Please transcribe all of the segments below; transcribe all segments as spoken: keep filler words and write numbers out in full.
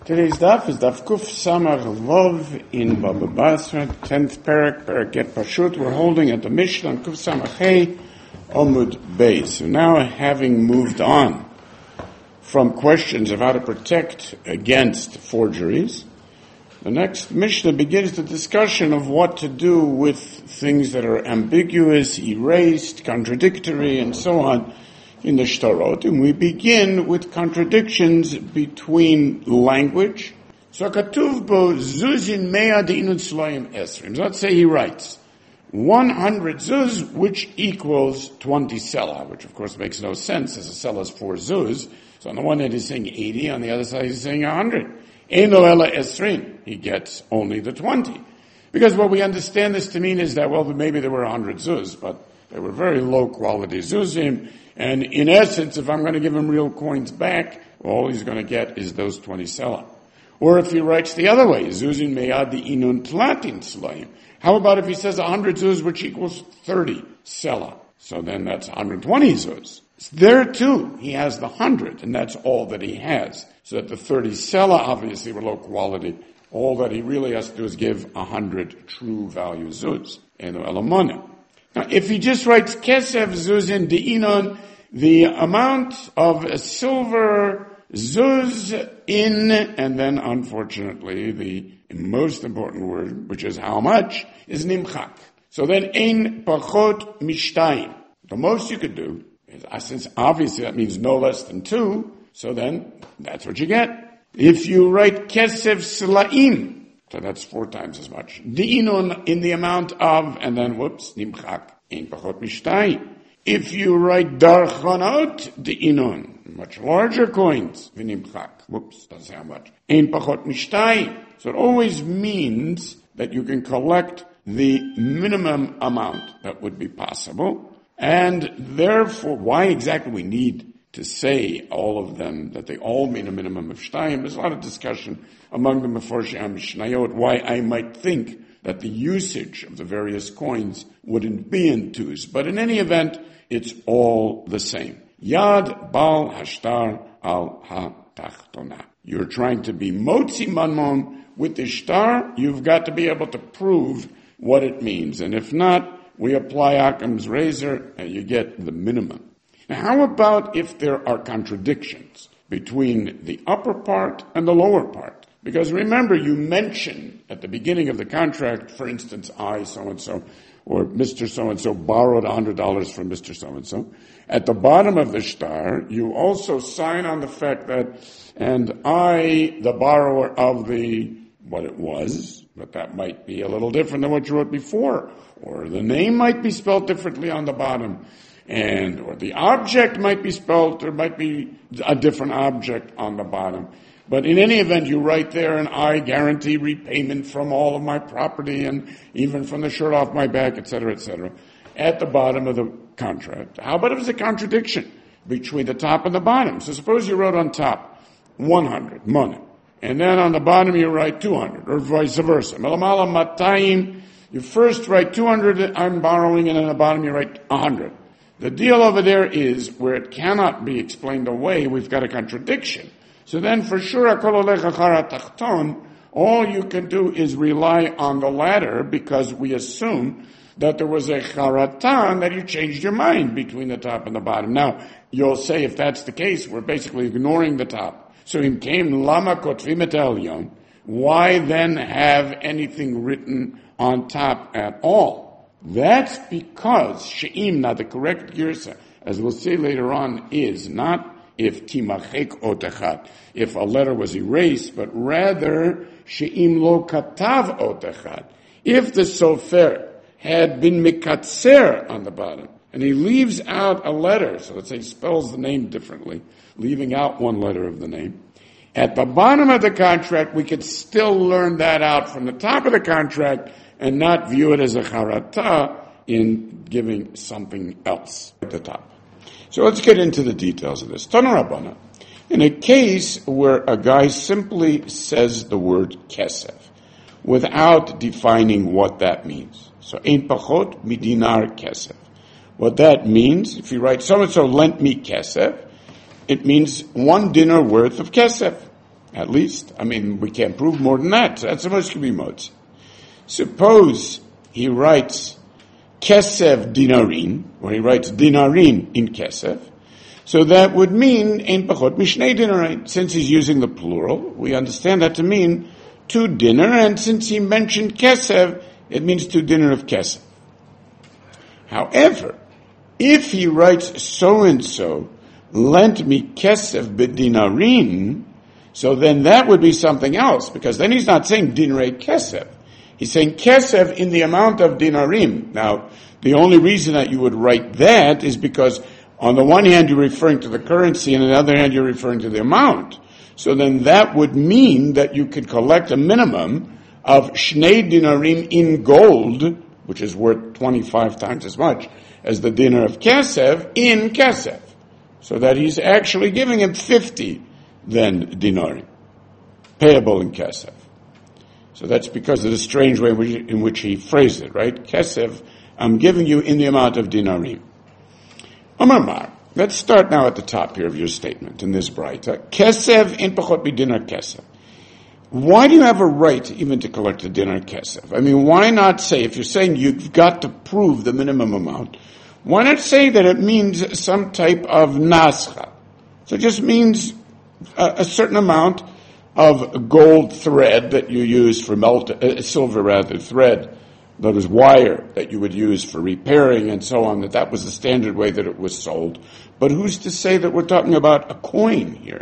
Today's daf is daf Kuf Samach Lov in Baba Basra, tenth parak, parak Get Pashut. We're holding at the Mishnah on Kuf Samach Hey, Omud Beis. So now, having moved on from questions of how to protect against forgeries, the next Mishnah begins the discussion of what to do with things that are ambiguous, erased, contradictory, and so on in the Shtarot. And we begin with contradictions between language. So katuv bo zuzin mea de'inun slayim esrim. Let's say he writes one hundred zuz, which equals twenty selah, which of course makes no sense, as a selah is four zuz. So on the one hand he's saying eighty, on the other side he's saying one hundred. Eno ela esrim. He gets only the twenty. Because what we understand this to mean is that, well, maybe there were one hundred zuz, but they were very low quality zuzim. And in essence, if I'm going to give him real coins back, all he's going to get is those twenty selah. Or if he writes the other way, zuzin meyad inun tlatin slayim. How about if he says one hundred zuz, which equals thirty selah? So then that's one hundred twenty zuz. There too, he has the one hundred, and that's all that he has. So that the thirty selah obviously were low quality. All that he really has to do is give one hundred true value zuz. Eno elamona. Now, if he just writes kesef zuzin de'inon, the amount of a silver zuz in, and then unfortunately the most important word, which is how much, is nimchak. So then ein pachot mishtayim. The most you could do is, since obviously that means no less than two, so then that's what you get. If you write kesef slaim, so that's four times as much. De'inon in the amount of, and then whoops, nimchak, ein pachot mishtayim. If you write darchanot de'inon, much larger coins, v'nimchak, whoops, doesn't say how much. Ein pachot mishtayim. So it always means that you can collect the minimum amount that would be possible, and therefore, why exactly we need to say all of them, that they all mean a minimum of shtayim. There's a lot of discussion among the Meforshei HaMishnayot why I might think that the usage of the various coins wouldn't be in twos. But in any event, it's all the same. Yad bal hashtar al ha-tachtona. You're trying to be motzi manmon with the shtar, you've got to be able to prove what it means. And if not, we apply Occam's razor and you get the minimum. Now, how about if there are contradictions between the upper part and the lower part? Because remember, you mentioned at the beginning of the contract, for instance, I so-and-so, or Mister So-and-so borrowed one hundred dollars from Mister So-and-so. At the bottom of the shtar, you also sign on the fact that, and I, the borrower of the, what it was, but that might be a little different than what you wrote before, or the name might be spelled differently on the bottom. And, or the object might be spelled, there might be a different object on the bottom. But in any event, you write there, and I guarantee repayment from all of my property and even from the shirt off my back, et cetera, et cetera, at the bottom of the contract. How about if there's a contradiction between the top and the bottom? So suppose you wrote on top one hundred, money, and then on the bottom you write two hundred, or vice versa. Melamala matayim, you first write two hundred, I'm borrowing, and on the bottom you write one hundred. The deal over there is where it cannot be explained away, we've got a contradiction. So then for sure, all you can do is rely on the latter, because we assume that there was a charatan, that you changed your mind between the top and the bottom. Now, you'll say if that's the case, we're basically ignoring the top. So in came lama kotvim et elyon, why then have anything written on top at all? That's because she'imna, the correct girsa, as we'll say later on, is not if timachek otechat, if a letter was erased, but rather she'im lo katav otechat. If the sofer had been mikatser on the bottom, and he leaves out a letter, so let's say he spells the name differently, leaving out one letter of the name, at the bottom of the contract, we could still learn that out from the top of the contract and not view it as a charata in giving something else at the top. So let's get into the details of this. Tana Rabbana. In a case where a guy simply says the word kesef without defining what that means. So, ein pachot midinar kesef. What that means, if you write, so-and-so lent me kesef, it means one dinar worth of kesef. at least. I mean, we can't prove more than that. So that's how much can be motzi. Suppose he writes kesev dinarin, or he writes dinarin in kesev. So that would mean ein pachot mishnei dinarin. Since he's using the plural, we understand that to mean two dinner, and since he mentioned kesev, it means two dinner of kesev. However, if he writes so-and-so lent me kesev bedinarin, so then that would be something else, because then he's not saying dinarei kesev. He's saying kesev in the amount of dinarim. Now, the only reason that you would write that is because on the one hand you're referring to the currency, and on the other hand you're referring to the amount. So then that would mean that you could collect a minimum of shnei dinarim in gold, which is worth twenty-five times as much as the dinar of kesev, in kesev. So that he's actually giving him fifty then dinarim, payable in kesev. So that's because of the strange way in which he phrased it, right? Kesev, I'm giving you in the amount of dinarim. Amar Mar, let's start now at the top here of your statement in this braita. Kesev in pachot bidinar kesev. Why do you have a right even to collect a dinar kesev? I mean, why not say, if you're saying you've got to prove the minimum amount, why not say that it means some type of nascha? So it just means a, a certain amount of gold thread that you use for melt, uh, silver rather, thread, that is wire that you would use for repairing and so on, that that was the standard way that it was sold. But who's to say that we're talking about a coin here?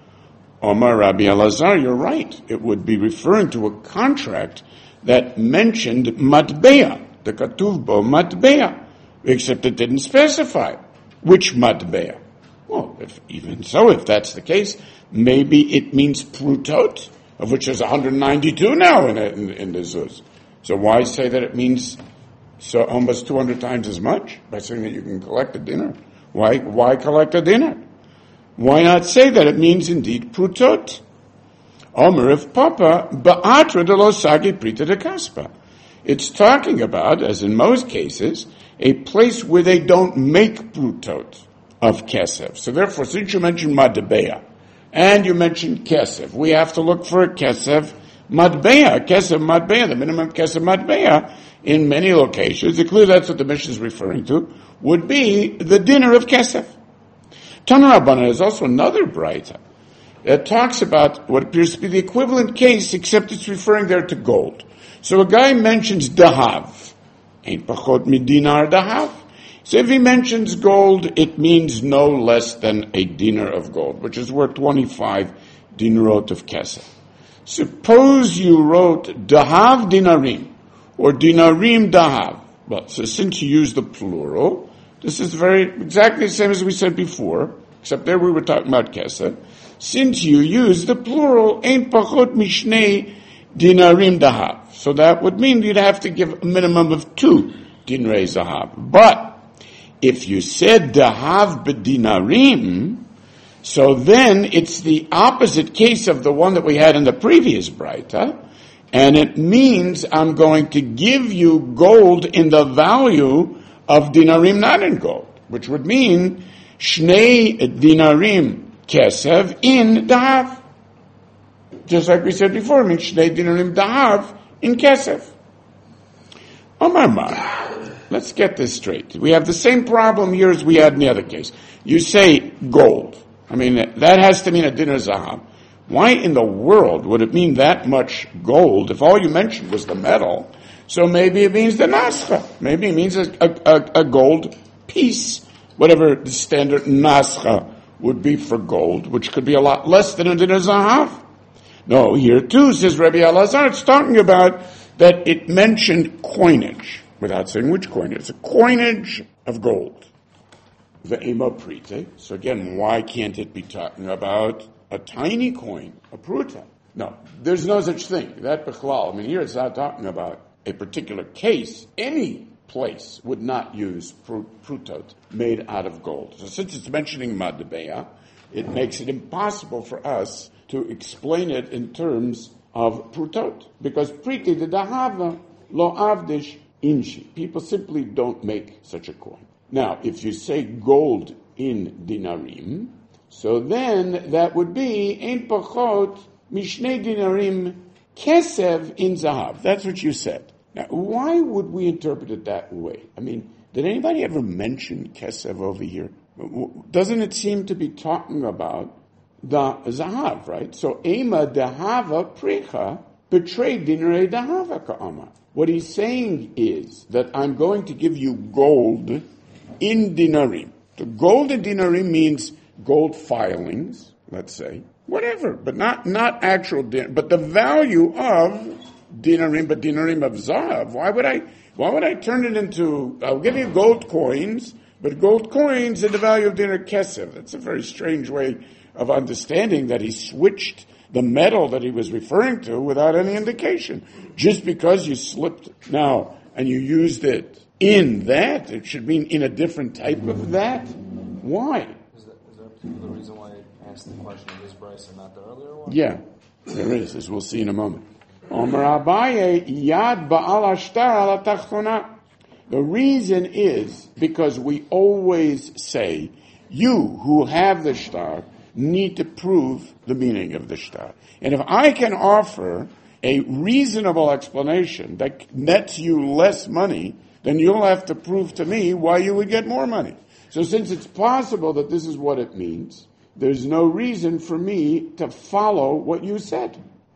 Omar Rabbi Elazar, you're right. It would be referring to a contract that mentioned matbea, the katuv bo matbea, except it didn't specify which matbea. Well, if, even so, if that's the case, maybe it means prutot, of which there's one hundred ninety-two now in, in, in the Zuz. So why say that it means so almost two hundred times as much by saying that you can collect a dinner? Why, why collect a dinner? Why not say that it means indeed prutot? Omer of Papa, ba'atra de lo sagi prita de kaspa. It's talking about, as in most cases, a place where they don't make prutot of kesef. So therefore, since you mentioned madbeya, and you mentioned kesef, we have to look for a kesef madbeya, kesef madbeya, the minimum kesef madbeya, in many locations, clearly that's what the Mishnah is referring to, would be the dinner of kesef. Tana Rabbanan is also another braita that talks about what appears to be the equivalent case, except it's referring there to gold. So a guy mentions dahav, ain't pachot midinar dahav. So if he mentions gold, it means no less than a dinar of gold, which is worth twenty-five dinarot of kesef. Suppose you wrote dahav dinarim, or dinarim dahav. Well, so since you use the plural, this is very exactly the same as we said before, except there we were talking about kesef. Since you use the plural, ein pachot mishnei dinarim dahav. So that would mean you'd have to give a minimum of two dinrei zahav. But if you said dahav bedinarim, so then it's the opposite case of the one that we had in the previous braita, and it means I'm going to give you gold in the value of dinarim not in gold, which would mean shnei dinarim kesev in dahav. Just like we said before, it means shnei dinarim dahav in kesef. Omar Mar, let's get this straight. We have the same problem here as we had in the other case. You say gold. I mean, that has to mean a dinar zahav. Why in the world would it mean that much gold if all you mentioned was the metal? So maybe it means the nascha. Maybe it means a, a, a gold piece, whatever the standard nascha would be for gold, which could be a lot less than a dinar zahav. No, here too, says Rabbi Elazar, it's talking about that it mentioned coinage, without saying which coinage. It's a coinage of gold. Ve'ema prite. So again, why can't it be talking about a tiny coin, a pruta? No, there's no such thing. That bechlal. I mean, here it's not talking about a particular case. Any place would not use prutot made out of gold. So since it's mentioning madbeya, it makes it impossible for us to explain it in terms of prutot. Because priti de dahava lo avdish inshi. People simply don't make such a coin. Now, if you say gold in dinarim, so then that would be ein pachot Mishnei dinarim kesev in zahav. That's what you said. Now, why would we interpret it that way? I mean, did anybody ever mention kesev over here? Doesn't it seem to be talking about the zahav, right? So, ema dahava pricha betrayed dinarei dahava ka'ama. What he's saying is that I'm going to give you gold in dinarim. The gold in dinarim means gold filings, let's say, whatever, but not, not actual dinar, but the value of dinarim, but dinarim of zahav. Why would I, why would I turn it into, I'll give you gold coins, but gold coins in the value of dinar kesef? That's a very strange way of understanding that he switched the metal that he was referring to without any indication. Just because you slipped now and you used it in that, it should mean in a different type of that. Why? Is, that, is there a particular reason why I asked the question in this price and not the earlier one? Yeah, there is, as we'll see in a moment. Omer Abaye, Yad Ba'al Ashtar ala Tachtonah. The reason is because we always say, you who have the shtar need to prove the meaning of the shtar. And if I can offer a reasonable explanation that nets you less money, then you'll have to prove to me why you would get more money. So since it's possible that this is what it means, there's no reason for me to follow what you said.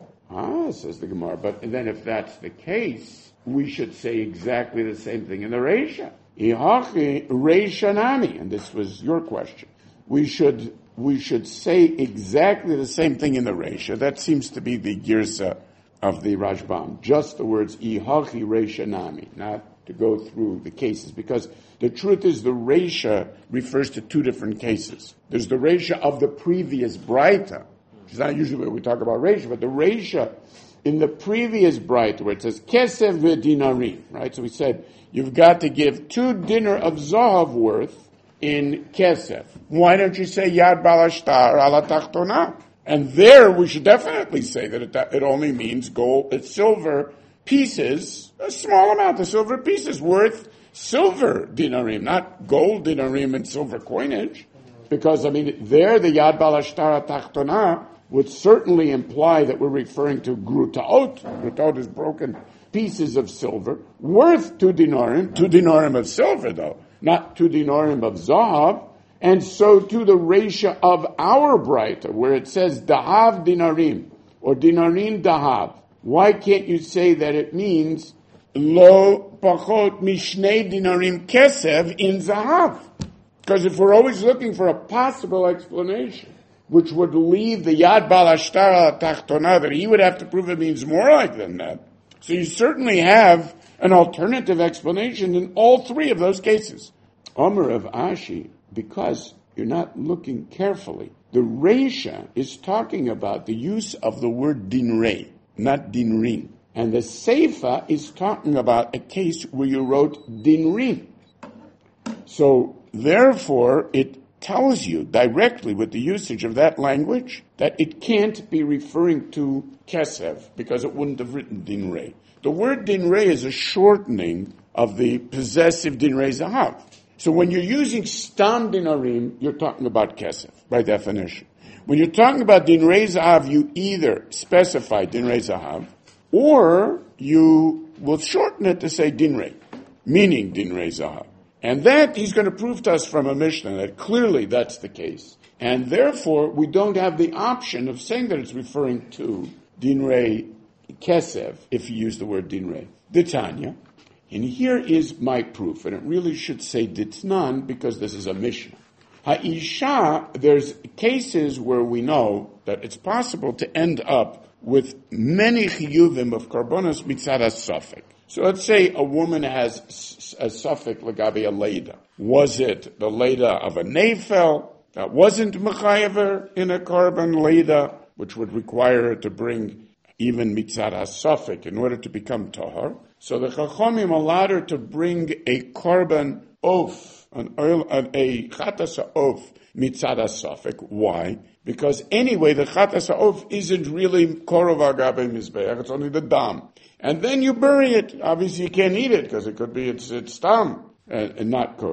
Ah, says the Gemara, but then if that's the case, we should say exactly the same thing in the Reisha. Ihachi Reisha Nami, and this was your question. We should we should say exactly the same thing in the Reisha. That seems to be the girsa of the Rashbam. Just the words Ihachi Reisha Nami, not to go through the cases, because the truth is the Reisha refers to two different cases. There's the Reisha of the previous Braita, which is not usually where we talk about Reisha, but the Reisha in the previous Braita where it says Kesev v'dinarim, right? So we said you've got to give two dinar of Zahav worth in Kesev. Why don't you say Yad Balashtar ala Tachtonah? And there we should definitely say that it, it only means gold, it's silver pieces, a small amount of silver pieces worth silver dinarim, not gold dinarim and silver coinage. Because, I mean, there the Yad Balashtar Tachtonah would certainly imply that we're referring to grutaot. Grutaot is broken pieces of silver, worth two dinarim, two dinarim of silver though, not two dinarim of zahav. And so to the Reisha of our Braita, where it says dahav dinarim, or dinarim dahav. Why can't you say that it means lo pachot mishnei dinarim kesev in zahav? Because if we're always looking for a possible explanation, which would leave the Yad Balashtar al Tachtonah, that he would have to prove it means more like than that. So you certainly have an alternative explanation in all three of those cases. Omer of Ashi, because you're not looking carefully, the Reisha is talking about the use of the word dinrei, not dinrin. And the Seifa is talking about a case where you wrote dinrin. So, therefore, it tells you directly with the usage of that language that it can't be referring to kesev, because it wouldn't have written dinrei. The word dinrei is a shortening of the possessive dinrei zahav. So when you're using stam dinarim, you're talking about kesev, by definition. When you're talking about dinrei zahav, you either specify dinrei zahav, or you will shorten it to say dinrei, meaning dinrei zahav. And that he's going to prove to us from a Mishnah that clearly that's the case. And therefore, we don't have the option of saying that it's referring to dinrei kesev, if you use the word dinrei. Ditanya. And here is my proof, and it really should say ditnan, because this is a Mishnah. Ha'isha, there's cases where we know that it's possible to end up with many chiyuvim of karbonos mitzad ha-safek. So let's say a woman has a safek legabe a leida. Was it the leida of a nefel that wasn't mechayever in a carbon leida, which would require her to bring even mitzad ha-safek in order to become tahar? So the chachomim allowed her to bring a carbon oaf, an oil, an, a chatas ha'of mitzad ha-safek. Why? Because anyway, the chatas ha'of isn't really korov agabe mizbeach, it's only the dam. And then you bury it. Obviously you can't eat it, because it could be it's, it's tam, and, and not kosher.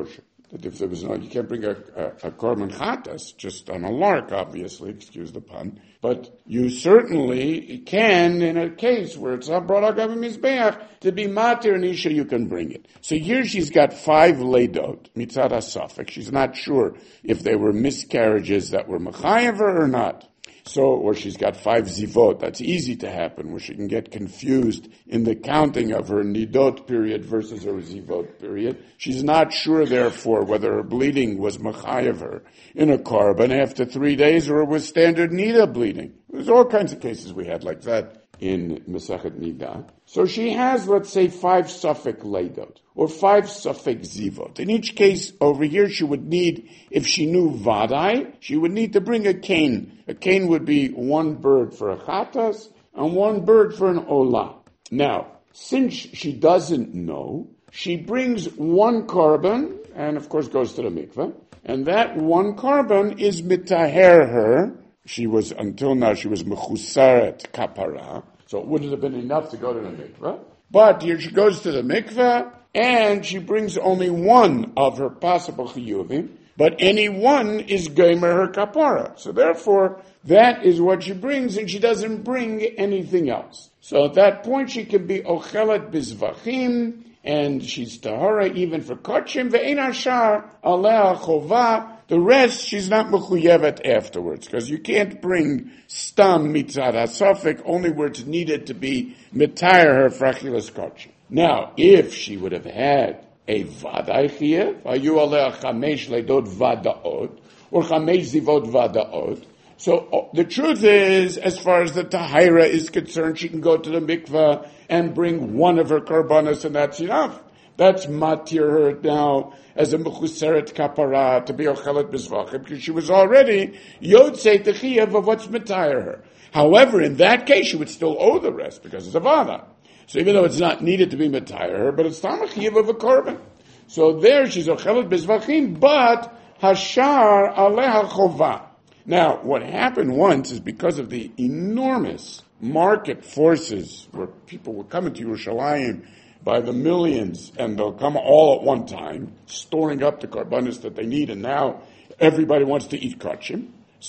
That if there was no, you can't bring a, a, a korban chatas just on a lark, obviously, excuse the pun, but you certainly can, in a case where it's not brought out of a mizbeach, to be matir and isha, you can bring it. So here she's got five leidot, mitzad ha-safek. She's not sure if they were miscarriages that were mechayev or not. So, or she's got five zivot. That's easy to happen, where she can get confused in the counting of her nidot period versus her zivot period. She's not sure, therefore, whether her bleeding was mechayev her in a korban after three days or it was standard nida bleeding. There's all kinds of cases we had like that in Masechet Nida. So she has, let's say, five suffix leidot, or five suffix zivot. In each case, over here, she would need, if she knew vadai, she would need to bring a cane. A cane would be one bird for a chatas, and one bird for an olah. Now, since she doesn't know, she brings one korban, and of course goes to the mikveh, and that one korban is mitaher her. She was, until now, she was mechusaret kapara, so it wouldn't have been enough to go to the mikveh. But here she goes to the mikveh, and she brings only one of her possible chiyuvim, but any one is gomer her kapara. So therefore, that is what she brings, and she doesn't bring anything else. So at that point, she can be ochelet bizvachim, and she's tahara even for kochim, ve'en ashar alea chova. The rest, she's not mechuyevet afterwards, because you can't bring stam mitzad hasafik only where it's needed to be mitayr her frachilas kochim. Now, if she would have had a vadai chiyuv, ayu alea chamesh leidot vadaot, or chamesh zivot vadaot. So the truth is, as far as the tahira is concerned, she can go to the mikveh and bring one of her korbanos, and that's enough. That's matir her now as a mechuseret kapara to be ochelet bizvachim, because she was already yotzei techiyav of what's mitayr her. However, in that case, she would still owe the rest because it's a vada. So even though it's not needed to be mitayr her, but it's tamachiyav of a korban. So there she's ochelet bizvachim, but hashar aleha chova. Now, what happened once is because of the enormous market forces where people will come into Yerushalayim by the millions, and they'll come all at one time, storing up the korbanos that they need, and now everybody wants to eat kachim.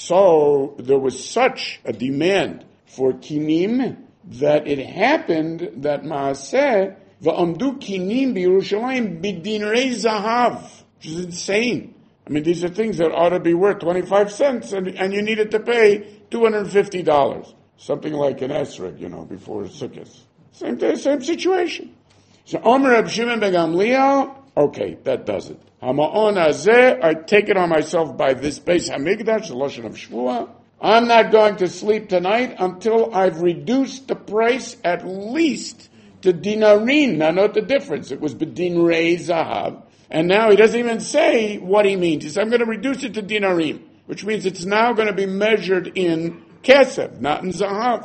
So there was such a demand for kinim that it happened that Maaseh va'amdu kinim b'Yerushalayim b'dinrei zahav, which is insane. I mean, these are things that ought to be worth twenty-five cents, and, and you needed to pay two hundred fifty dollars. Something like an esrog, you know, before Sukkot. Same, same situation. So, Omer Reb Shimon ben Gamliel, okay, that does it. Hama'on hazeh, I take it on myself by this Beis Hamikdash, the Lashon of Shvuah. I'm not going to sleep tonight until I've reduced the price at least to dinarin. Now note the difference. It was b'dinrei zahav. And now he doesn't even say what he means. He says, I'm going to reduce it to dinarim, which means it's now going to be measured in kesef, not in zahav.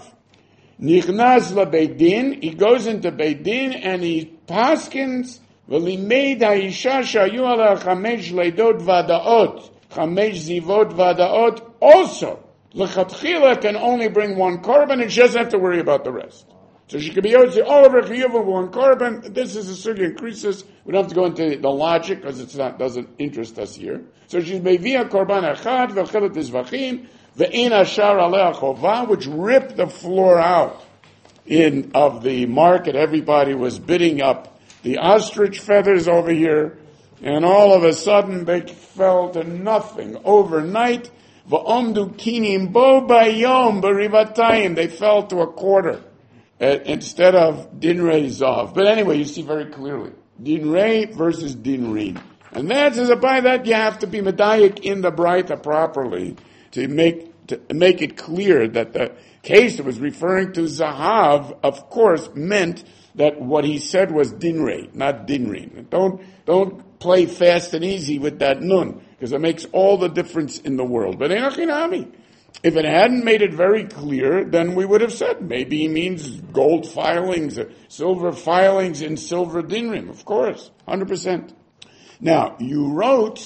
Nichnaz lebeidin, he goes into beidin and he paskins, v'limeid ha'isha shayu ala chamesh leidot vadaot, chamesh zivot vadaot, also, lechatchila can only bring one korban and she doesn't have to worry about the rest. So she could be able to say, all of her chiyuv of one korban. This is a sugya increases. We don't have to go into the logic because it's not doesn't interest us here. So she's mevia korban echad v'chelet izvachim ve'in ashar alea chova, which ripped the floor out in of the market. Everybody was bidding up the ostrich feathers over here, and all of a sudden they fell to nothing overnight. V'omdu kinim bo bayom b'rivatayim. They fell to a quarter. Uh, instead of dinrei zav. But anyway, you see very clearly. Dinrei versus dinrin. And that's as a by that you have to be medayik in the braita properly to make to make it clear that the case that was referring to zahav, of course, meant that what he said was dinrei, not dinrin. Don't don't play fast and easy with that nun, because it makes all the difference in the world. But enachinami. If it hadn't made it very clear, then we would have said maybe he means gold filings, silver filings in silver dinrim, of course, one hundred percent. Now, you wrote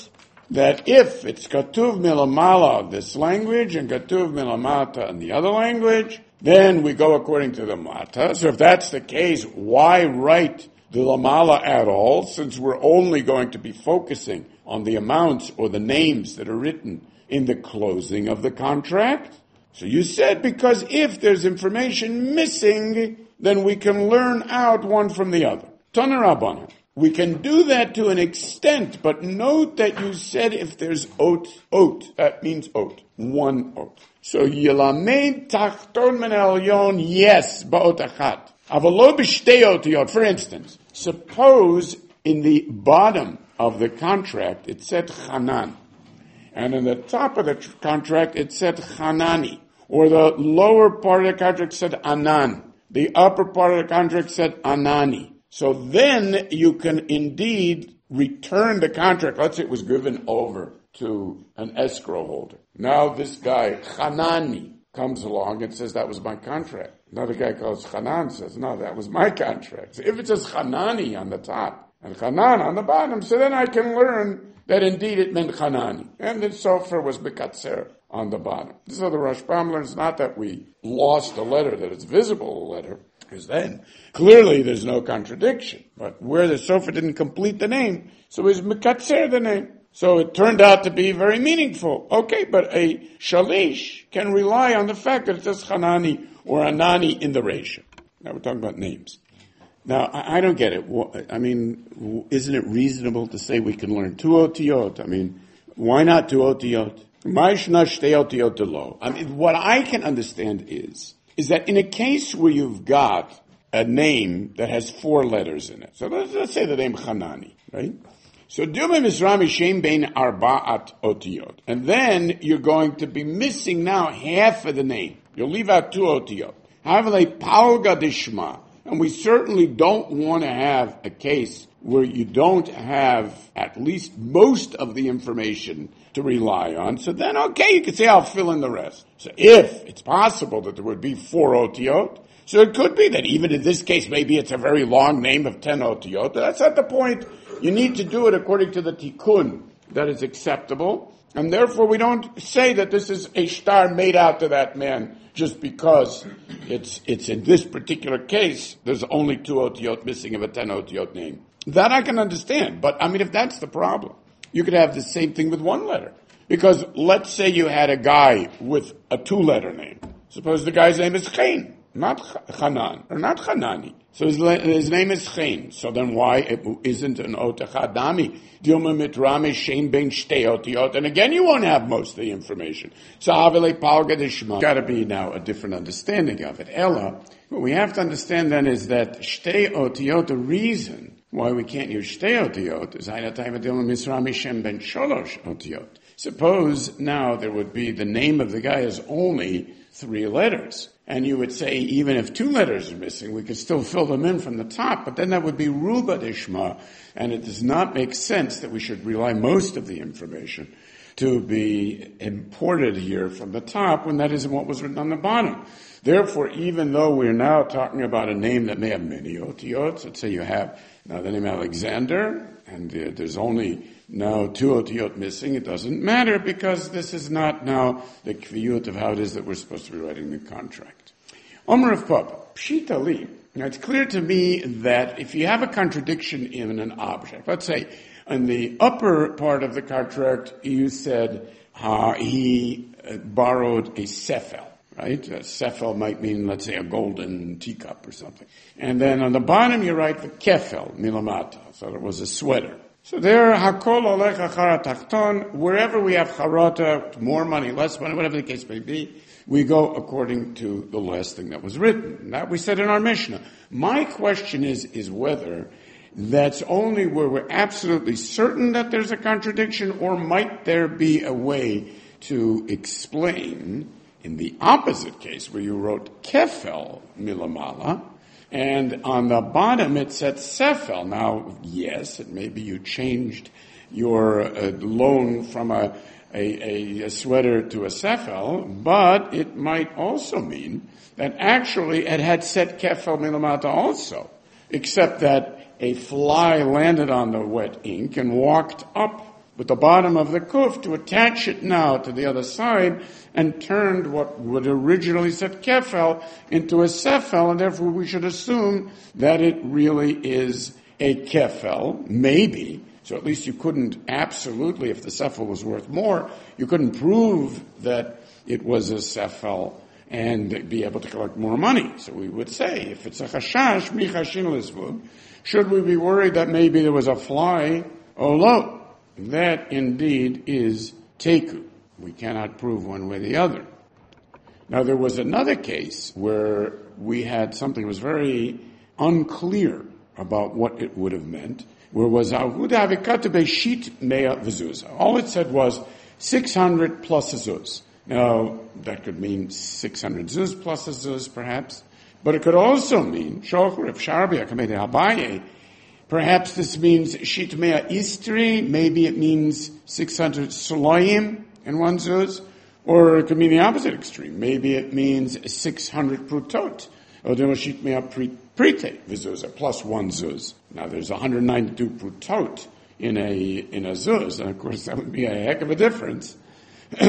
that if it's Katuv Milamala, this language, and Katuv Milamata in the other language, then we go according to the Mata. So if that's the case, why write the Lamala at all, since we're only going to be focusing on the amounts or the names that are written in the closing of the contract? So you said because if there's information missing, then we can learn out one from the other. Tana Rabbana. We can do that to an extent, but note that you said if there's ot, ot, that means ot, one ot. So Yilamed Tachton Men Elyon, yes, ba'ot achat. Avalo b'shtei otiyot. For instance, suppose in the bottom of the contract it said Hanan, and in the top of the tr- contract it said Hanani, or the lower part of the contract said Anan, the upper part of the contract said Anani. So then you can indeed return the contract. Let's say it was given over to an escrow holder. Now this guy, Hanani, comes along and says, that was my contract. Another guy calls Hanan, says, no, that was my contract. So if it says Hanani on the top and Hanan on the bottom, so then I can learn that indeed it meant Hanani. And the Sofer was Bekatzer on the bottom. So the Rashbam learns not that we lost a letter, that it's visible a letter, because then clearly there's no contradiction. But where the Sofer didn't complete the name, so he's Mekatzer the name. So it turned out to be very meaningful. Okay, but a Shalish can rely on the fact that it says Hanani or Anani in the ratio. Now we're talking about names. Now, I, I don't get it. I mean, isn't it reasonable to say we can learn two otiyot? I mean, why not two otiyot? I mean, what I can understand is, is that in a case where you've got a name that has four letters in it, so let's, let's say the name Hanani, right? So Dume Mizrami Shem Bein Arba'at Otiyot. And then you're going to be missing now half of the name. You'll leave out two Otiyot. Havale Palga Dishma. And we certainly don't want to have a case where you don't have at least most of the information to rely on. So then, okay, you can say, I'll fill in the rest. So if it's possible that there would be four Otiyot, so it could be that even in this case, maybe it's a very long name of ten Otiyot. That's not the point. You need to do it according to the tikkun that is acceptable. And therefore we don't say that this is a star made out to that man just because it's it's in this particular case, there's only two otiyot missing of a ten otiyot name. That I can understand. But I mean, if that's the problem, you could have the same thing with one letter. Because let's say you had a guy with a two-letter name. Suppose the guy's name is Chain, not Hanan, or not Hanani. So his, his name is Chain. So then why it isn't an otachadami? Dilma mitrame Shem ben shtei otiyot. And again, you won't have most of the information. So avele palga dishma. Got to be now a different understanding of it. Ella, what we have to understand then is that shtei otiyot, the reason why we can't use shtei otiyot is hayatayva dilma mitrame Shem ben sholosh otiyot. Suppose now there would be the name of the guy is only three letters. And you would say, even if two letters are missing, we could still fill them in from the top, but then that would be Ruba Dishma, and it does not make sense that we should rely most of the information to be imported here from the top when that isn't what was written on the bottom. Therefore, even though we're now talking about a name that may have many otiyot, let's say you have now the name Alexander, and uh, there's only now two otiyot missing, it doesn't matter because this is not now the kviyut of how it is that we're supposed to be writing the contract. Omer of Papa, Pshita Li. Now it's clear to me that if you have a contradiction in an object, let's say in the upper part of the contract you said uh, he uh, borrowed a sefel. Right? A sefel might mean, let's say, a golden teacup or something. And then on the bottom you write the kefel, milamata. So it was a sweater. So there, hakol olech achar tachton, wherever we have charata, more money, less money, whatever the case may be, we go according to the last thing that was written. And that we said in our Mishnah. My question is, is whether that's only where we're absolutely certain that there's a contradiction, or might there be a way to explain in the opposite case where you wrote kefel milamala, and on the bottom it said sefel. Now, yes, maybe you changed your uh, loan from a, a, a sweater to a sefel, but it might also mean that actually it had said kefel milamata also, except that a fly landed on the wet ink and walked up with the bottom of the kuf to attach it now to the other side and turned what would originally said kefel into a sefel, and therefore we should assume that it really is a kefel, maybe. So at least you couldn't absolutely, if the sefel was worth more, you couldn't prove that it was a sefel and be able to collect more money. So we would say, if it's a chashash, mi chashin l'zvug, should we be worried that maybe there was a fly or lo? That indeed is teku. We cannot prove one way or the other. Now there was another case where we had something that was very unclear about what it would have meant, where it was Ahuda Avikata Beshit Mea V'zuz. All it said was six hundred plus a zuz. Now, that could mean six hundred zuz plus a zuz, perhaps. But it could also mean, Shochur Rav Sharbi HaKamei Abaye, perhaps this means Shit Mea Istri, maybe it means six hundred Soloim in one zuz, or it could mean the opposite extreme. Maybe it means six hundred Prutot, or there was Shit Mea Prite V'zuz, plus one zuz. Now, there's one hundred ninety-two Prutot in a, in a zuz, and of course that would be a heck of a difference. So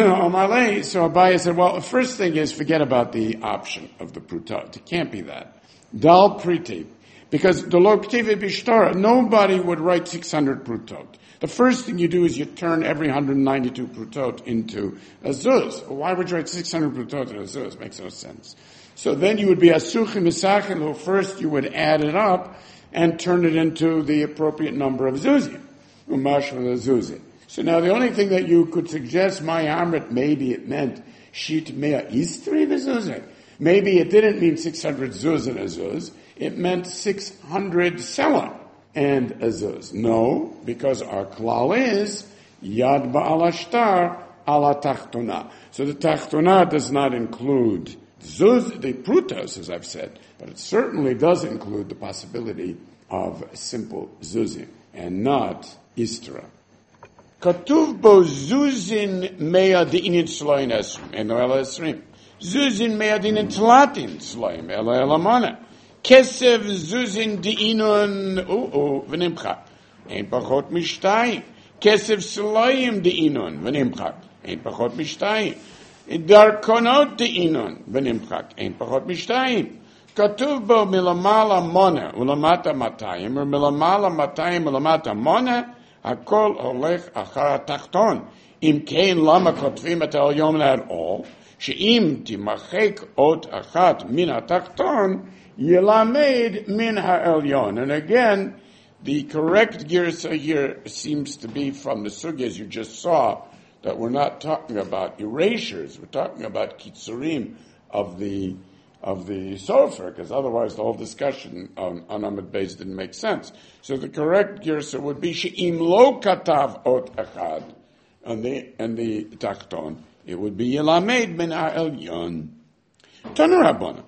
Abaye said, well, the first thing is forget about the option of the prutot. It can't be that. Dal priti. Because the lo k'tive b'shtara, nobody would write six hundred prutot. The first thing you do is you turn every one hundred ninety-two prutot into a zuz. Why would you write six hundred prutot in a zuz? Makes no sense. So then you would be asuchim misachelu. First you would add it up and turn it into the appropriate number of zuzim. Umash for the zuzim. So now the only thing that you could suggest, my amrit, maybe it meant shit mea istri v'zuzah. Maybe it didn't mean six hundred zuz and a zuz. It meant six hundred selah and a zuz. No, because our klal is yad ba'al ashtar ala tachtona. So the tachtona does not include zuz, the prutos, as I've said, but it certainly does include the possibility of simple zuzim and not istra. Katuv bo zuzin mea di'inin sloim esrim, eno ela esrim. Zuzin mea di'inin tlatin sloim, ela ela mana. Kesev zuzin di'inun, u'u, v'nimchak. Ein pachot mishtayim. Kesev sloim di'inun, v'nimchak. Ein pachot mishtayim. Darkonot di'inun, v'nimchak. Ein pachot mishtayim. Katuv bo milamala mona, ulamata matayim, or milamala matayim, ulamata mona, Hakol olech achar tachton. Im kein lama kotvim et el-yom at all. She'im timachek ot achat min ha-tachton yilamed min ha-elyon. And again, the correct girsa here seems to be from the sugyas you just saw, that we're not talking about erasures. We're talking about kitzurim of the of the sofer, because otherwise the whole discussion on, on Amud Beis didn't make sense. So the correct girsa would be she'im lo katav ot achad, and the and the tachton. It would be yilamed min ha'elyon. Tanu Rabbana.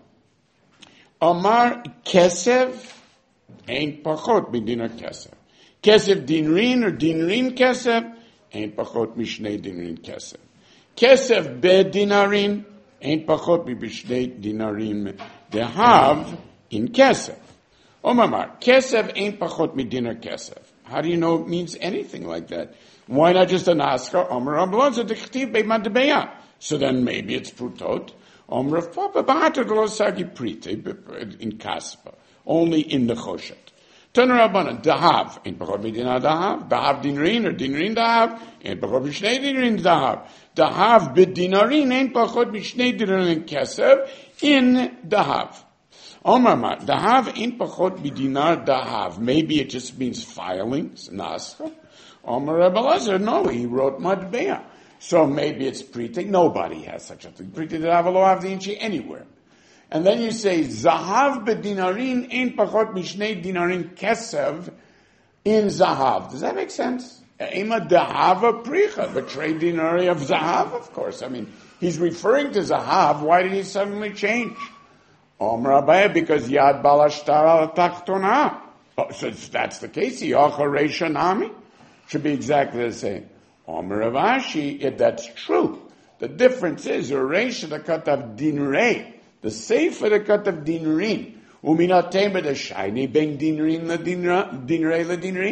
Amar kesev ain't pachot b'dinar kesev. Kesev dinrin or dinrin kesev ain't pachot mishnei dinrin kesev. Kesev bedinarin ain't pachot b'bishnei dinarim dehav in kesef. Omamar, kesef ain't pachot midinar kesef. How do you know it means anything like that? Why not just an askar? Omer Abloza dechtiv be'mad beya. So then maybe it's prutot. Omer of Papa b'hater lo sagi prite in kaspa. Only in the choshet. Taner Rabbanan, dahav ain't pachot midinar dahav. Dahav dinrin or dinrin dahav ain't pachot b'shnei dinrin dahav. Dahav b'dinarin ain't pachot b'shnei dinarin kesev in dahav. Omar Mar, dahav ain't pachot b'dinar dahav. Maybe it just means filings, nascha. Omar Rebbe Lazar, no, he wrote madbeya. So maybe it's prite. Nobody has such a thing. Prite dahav lo avdinchi anywhere. And then you say, zahav b'dinarin ain't pachot b'shnei dinarin kesev in zahav. Does that make sense? Ema dahava pricha, but trade dinari of zahav, of course. I mean, he's referring to zahav. Why did he suddenly change? Om Rabbi, because yad balashtar al tachtona. Oh, so that's the case. Yocha reisha nami should be exactly the same. Om Ravashi, if that's true, the difference is reisha the cut of dinrei, the sefer the cut of dinrin. Uminat tema the shiny ben dinrin la dinrei la dinrin.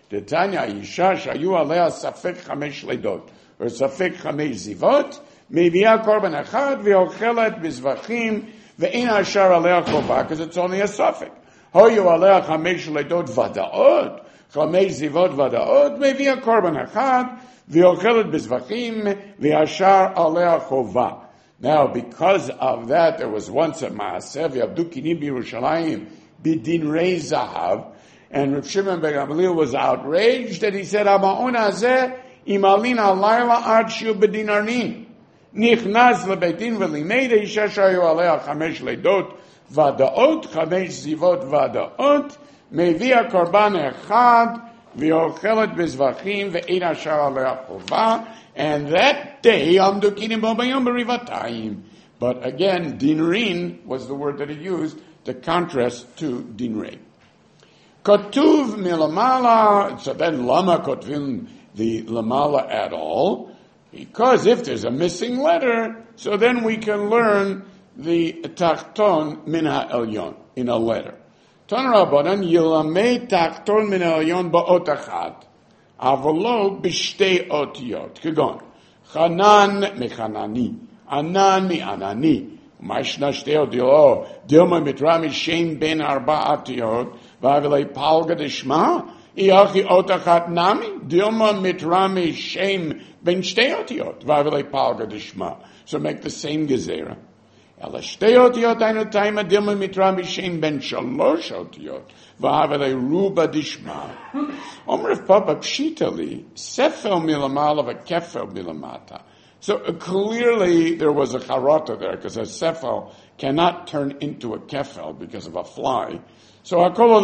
The Tanya Isha Shayu Alea Safek Chamesh Ledot, or Safek Chamesh Zivot, Mevia Korban Echad, Veochelet Bizvachim, Ve'in Ashar Alea Chova, because it's only a Safek. Hoyu Alea Chamesh Ledot Vadaot, Chamesh Zivot Vadaot, Mevia Korban Echad, Veochelet Bizvachim, Ve'ashar Alea Chova. Now, because of that, there was once a Maaseh, V'Abdu Kinim B'Yerushalayim, B'Din Rei Zahav, and Rav Shimon ben Gamliel was outraged, and he said, Ha'ma'on hazeh, imalin halayla ad shiu b'din arnin. Nichnas lebeitin v'limeid isha shayu alea chamesh leidot vadaot, chamesh zivot vadaot, mevia korban echad, v'ochelet bezvachim, ve'ein ashar alea chova, and that day, amdu kinim bo bayom b'rivatayim. But again, dinrin was the word that he used to contrast to dinrei. Kotuv milamala, so then lama kotvim the lamala at all, because if there's a missing letter, so then we can learn the tachton min ha'elyon in a letter. Ton rabbanan yilamei tachton min ha'elyon ba'ot achad, avolo b'shtei otiyot. Kegon, chanan mechanani, anan mi anani, mashna shtei otiyot, dilma mitrami shem ben arba atiyot, Vavilei palga deshma, iachi otachat nami, dilma mitrami shem ben shtei otiyot, vavilei palga deshma. So make the same gezerah. Ela shtei otiyot ainu taima dilma mitrami shem ben shalosh otiyot, vavilei ruba deshma. Omrev papa pshitali, sefel milamala v'kefel milamata. So uh, clearly there was a charata there, because a sefel cannot turn into a kefel because of a fly. So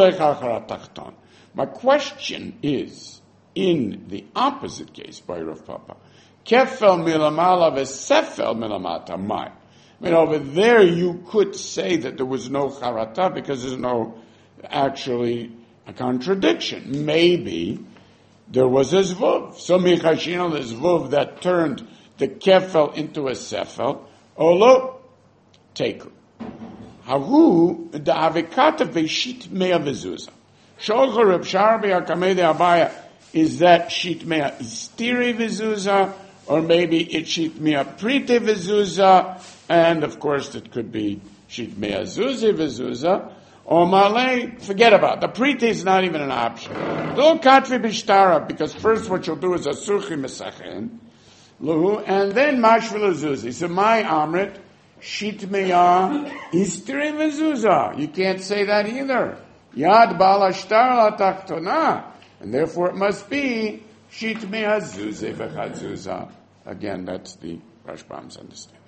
my question is, in the opposite case by Rav Papa, kefel milamala v'sefel milamata mai. I mean, over there you could say that there was no charata because there's no actually a contradiction. Maybe there was a zvuv. So michashin the zvuv that turned the kefel into a sefel. Olo, take it. Haru the avikata veshit mea vezuza. Shogor Reb Shar be'akamei de'abaya, is that shit mea istiri vezuza, or maybe it's shit mea prite vezuza, and of course it could be shit mea zuzi vezuza, or malay, forget about it. The prite is not even an option. Lo katvi b'shtara, because first what you'll do is a surchi mesachen, luhu, and then mashvil zuzi. So my amrit, Shit meya istri vezuza. You can't say that either. Yad bala shtar la tachtona. And therefore it must be shit meya zuze v'chad zuza. Again, that's the Rashbam's understanding.